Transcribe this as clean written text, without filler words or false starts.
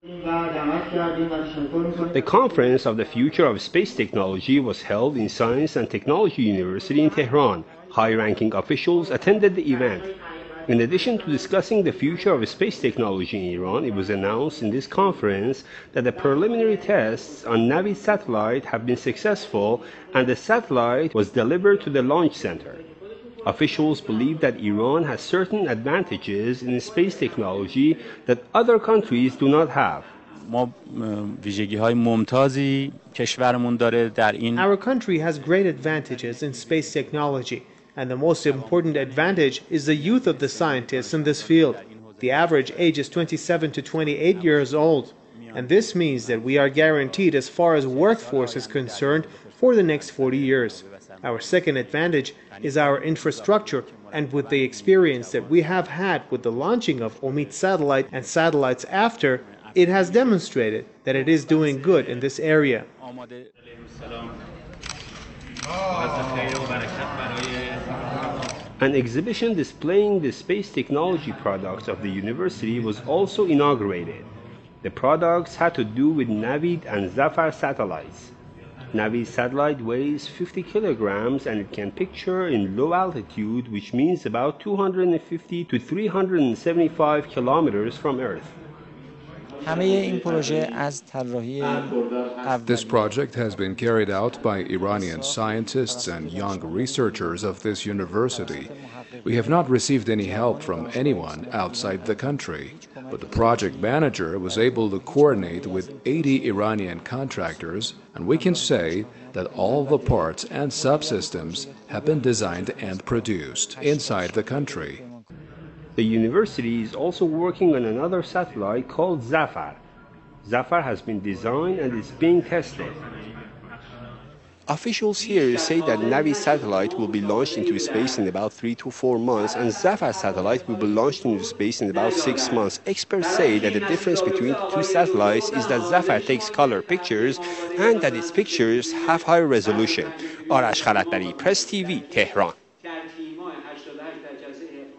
The conference of the future of space technology was held in Science and Technology University in Tehran. High-ranking officials attended the event. In addition to discussing the future of space technology in Iran, it was announced in this conference that the preliminary tests on Navid satellite have been successful and the satellite was delivered to the launch center. Officials believe that Iran has certain advantages in space technology that other countries do not have. Our country has great advantages in space technology, and the most important advantage is the youth of the scientists in this field. The average age is 27 to 28 years old, and this means that we are guaranteed as far as workforce is concerned for the next 40 years. Our second advantage is our infrastructure, and with the experience that we have had with the launching of Omid satellite and satellites after, it has demonstrated that it is doing good in this area. An exhibition displaying the space technology products of the university was also inaugurated. The products had to do with Navid and Zafar satellites. Navid satellite weighs 50 kilograms and it can picture in low altitude, which means about 250 to 375 kilometers from Earth. This project has been carried out by Iranian scientists and young researchers of this university. We have not received any help from anyone outside the country, but the project manager was able to coordinate with 80 Iranian contractors, and we can say that all the parts and subsystems have been designed and produced inside the country. The university is also working on another satellite called Zafar. Zafar has been designed and is being tested. Officials here say that Navid satellite will be launched into space in about 3 to 4 months and Zafar satellite will be launched into space in about 6 months. Experts say that the difference between the two satellites is that Zafar takes color pictures and that its pictures have higher resolution. Arash Khalatbari, Press TV, Tehran.